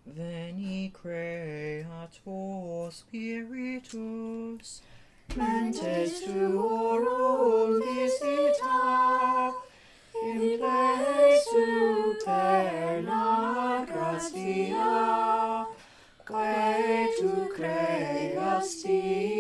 Veni Creator Spiritus, mentes tuorum visita, in ples superna gratia, quae tu creasti